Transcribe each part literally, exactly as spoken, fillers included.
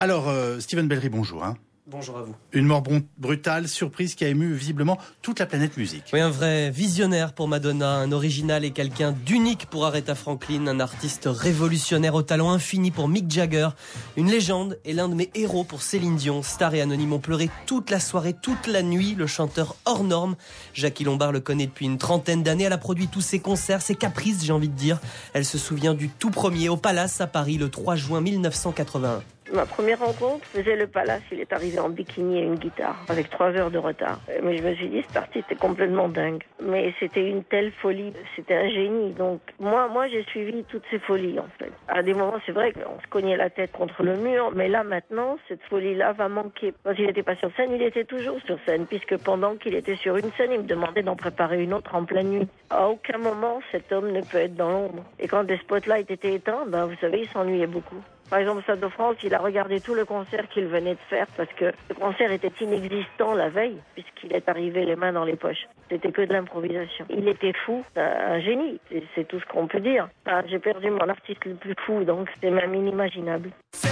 Alors, euh, Steven Bellery, bonjour. Hein. Bonjour à vous. Une mort br- brutale, surprise qui a ému visiblement toute la planète musique. Oui, un vrai visionnaire pour Madonna, un original et quelqu'un d'unique pour Aretha Franklin, un artiste révolutionnaire au talent infini pour Mick Jagger, une légende et l'un de mes héros pour Céline Dion. Star et Anonyme ont pleuré toute la soirée, toute la nuit. Le chanteur hors norme, Jackie Lombard le connaît depuis une trentaine d'années. Elle a produit tous ses concerts, ses caprices, j'ai envie de dire. Elle se souvient du tout premier au Palace à Paris le trois juin mille neuf cent quatre-vingt-un. Ma première rencontre, c'était le Palace. Il est arrivé en bikini et une guitare, avec trois heures de retard. Mais je me suis dit, cet artiste est complètement dingue. Mais c'était une telle folie, c'était un génie. Donc moi, moi, j'ai suivi toutes ces folies, en fait. À des moments, c'est vrai qu'on se cognait la tête contre le mur, mais là, maintenant, cette folie-là va manquer. Quand il n'était pas sur scène, il était toujours sur scène, puisque pendant qu'il était sur une scène, il me demandait d'en préparer une autre en pleine nuit. À aucun moment, cet homme ne peut être dans l'ombre. Et quand des spotlights étaient éteints, ben, vous savez, il s'ennuyait beaucoup. Par exemple, au Stade de France, il a regardé tout le concert qu'il venait de faire parce que le concert était inexistant la veille puisqu'il est arrivé les mains dans les poches. C'était que de l'improvisation. Il était fou, un génie, c'est, c'est tout ce qu'on peut dire. Ah, j'ai perdu mon artiste le plus fou, donc c'était même inimaginable.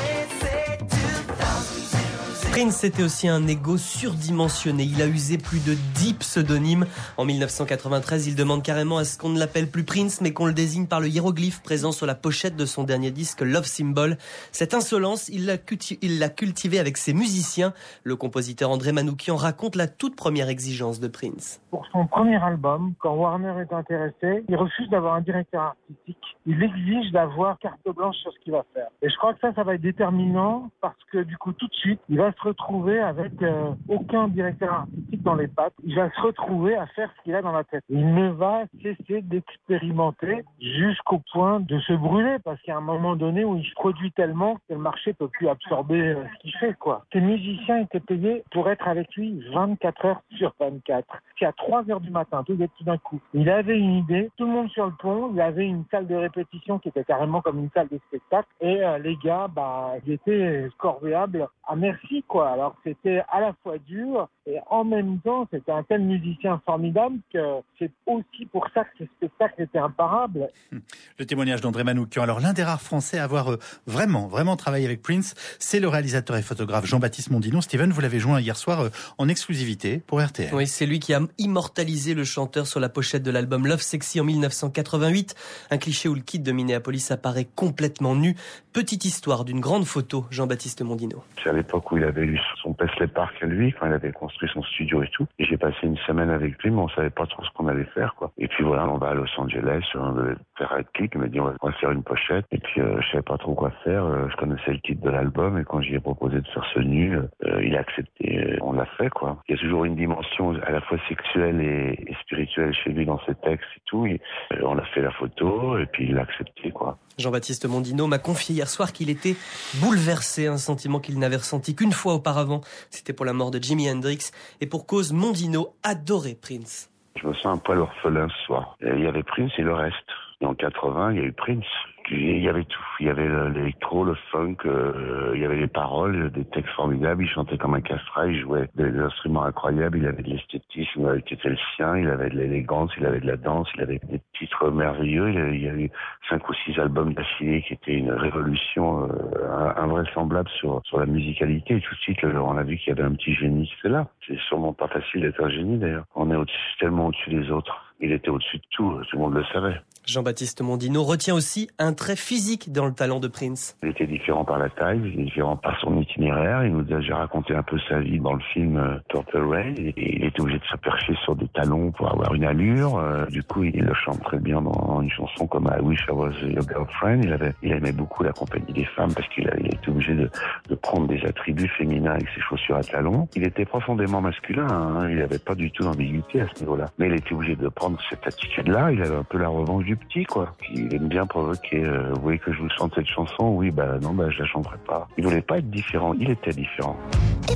Prince était aussi un ego surdimensionné. Il a usé plus de dix pseudonymes. En mille neuf cent quatre-vingt-treize, il demande carrément à ce qu'on ne l'appelle plus Prince, mais qu'on le désigne par le hiéroglyphe présent sur la pochette de son dernier disque Love Symbol. Cette insolence, il l'a, culti- il l'a cultivée avec ses musiciens. Le compositeur André Manoukian raconte la toute première exigence de Prince. Pour son premier album, quand Warner est intéressé, il refuse d'avoir un directeur artistique. Il exige d'avoir carte blanche sur ce qu'il va faire. Et je crois que ça, ça va être déterminant parce que du coup, tout de suite, il va se retrouver avec euh, aucun directeur artistique dans les pattes. Il va se retrouver à faire ce qu'il a dans la tête. Il ne va cesser d'expérimenter jusqu'au point de se brûler parce qu'il y a un moment donné où il se produit tellement que le marché peut plus absorber euh, ce qu'il fait, quoi. Ses musiciens étaient payés pour être avec lui vingt-quatre heures sur vingt-quatre. C'est à trois heures du matin, tout d'un coup. Il avait une idée, tout le monde sur le pont, il avait une salle de répétition qui était carrément comme une salle de spectacle et euh, les gars, bah, ils étaient corvéables à merci, quoi. Alors c'était à la fois dur et en même temps, c'était un tel musicien formidable que c'est aussi pour ça que ce spectacle était imparable. Le témoignage d'André Manoukian. Alors l'un des rares Français à avoir euh, vraiment, vraiment travaillé avec Prince, c'est le réalisateur et photographe Jean-Baptiste Mondino. Steven, vous l'avez joint hier soir euh, en exclusivité pour R T L. Oui, c'est lui qui a immortalisé le chanteur sur la pochette de l'album Love Sexy en mille neuf cent quatre-vingt-huit. Un cliché où le kid de Minneapolis apparaît complètement nu. Petite histoire d'une grande photo, Jean-Baptiste Mondino. C'est à l'époque où il avait eu son Paisley Park à lui, quand il avait construit son studio et tout. Et j'ai passé une semaine avec lui, mais on savait pas trop ce qu'on allait faire, quoi. Et puis voilà, on va à Los Angeles, on devait faire un clip, il m'a dit on va faire une pochette. Et puis euh, je savais pas trop quoi faire, euh, je connaissais le titre de l'album, et quand j'y ai proposé de faire ce nu, euh, il a accepté, euh, on l'a fait, quoi. Il y a toujours une dimension à la fois sexuelle et, et spirituelle chez lui dans ses textes et tout. Et, euh, on a fait la photo, et puis il l'a accepté, quoi. Jean-Baptiste Mondino m'a confié hier soir qu'il était bouleversé, un sentiment qu'il n'avait ressenti qu'une fois auparavant. C'était pour la mort de Jimi Hendrix et pour cause, Mondino adorait Prince. Je me sens un poil orphelin ce soir. Et il y avait Prince et le reste. Et en quatre-vingts, il y a eu Prince. Il y avait tout. Il y avait l'électro, le funk, euh, il y avait les paroles, des textes formidables. Il chantait comme un castrat, il jouait des, des instruments incroyables. Il avait de l'esthétisme qui était le sien. Il avait de l'élégance, il avait de la danse, il avait des titres merveilleux. Il y, avait, il y a eu cinq ou six albums d'affilée qui étaient une révolution euh, invraisemblable sur sur la musicalité. Et tout de suite, on a vu qu'il y avait un petit génie. C'est là. C'est sûrement pas facile d'être un génie d'ailleurs. On est au-dessus, tellement au-dessus des autres. Il était au-dessus de tout. Tout le monde le savait. Jean-Baptiste Mondino retient aussi un trait physique dans le talent de Prince. Il était différent par la taille, il était différent par son itinéraire. Il nous a déjà raconté un peu sa vie dans le film euh, Purple Rain. Et il était obligé de se percher sur des talons pour avoir une allure. Euh, du coup, il le chante très bien dans une chanson comme I Wish I Was Your Girlfriend. Il avait, il aimait beaucoup la compagnie des femmes parce qu'il a, il était obligé de, de prendre des attributs féminins avec ses chaussures à talons. Il était profondément masculin, hein. Il n'avait pas du tout d'ambiguïté à ce niveau-là. Mais il était obligé de prendre cette attitude-là. Il avait un peu la revanche du petit, quoi. Il aime bien provoquer. Euh, vous voulez que je vous chante cette chanson? Oui, bah non, bah je la chanterai pas. Il voulait pas être différent. Il était différent. If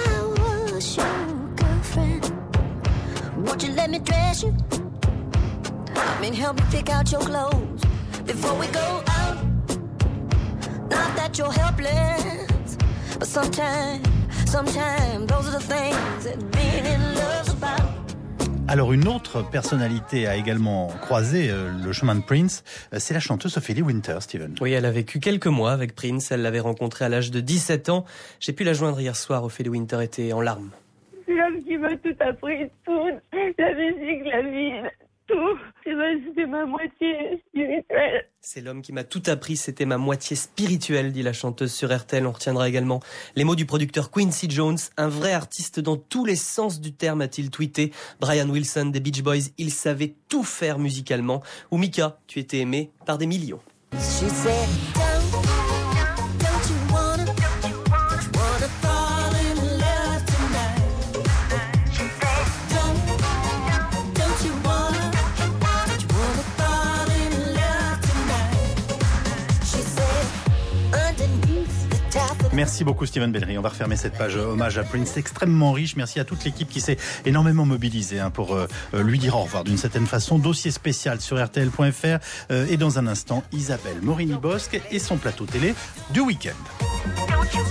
I was your girlfriend, would you let me dress you? I mean, help me pick out your clothes before we go out. Not that you're helpless, but sometimes, sometimes those are the things that being in love's about. Alors une autre personnalité a également croisé euh, le chemin de Prince, euh, c'est la chanteuse Ophélie Winter, Steven. Oui, elle a vécu quelques mois avec Prince, elle l'avait rencontré à l'âge de dix-sept ans. J'ai pu la joindre hier soir, Ophélie Winter était en larmes. C'est l'homme qui m'a tout appris, tout, la musique, la vie, tout. C'est ma, c'est ma moitié spirituelle. C'est l'homme qui m'a tout appris, c'était ma moitié spirituelle, dit la chanteuse sur R T L. On retiendra également les mots du producteur Quincy Jones, un vrai artiste dans tous les sens du terme, a-t-il tweeté. Brian Wilson des Beach Boys, il savait tout faire musicalement. Ou Mika, tu étais aimé par des millions. She said, don't, don't you wanna, don't you wanna fall in love tonight? She said, don't, don't you wanna, don't you wanna fall in love tonight? She said, underneath the top of the... Merci beaucoup Steven Bellery. On va refermer cette page hommage à Prince extrêmement riche. Merci à toute l'équipe qui s'est énormément mobilisée hein, pour euh, lui dire au revoir d'une certaine façon. Dossier spécial sur R T L point F R euh, et dans un instant Isabelle Morini-Bosque et son plateau télé du week-end.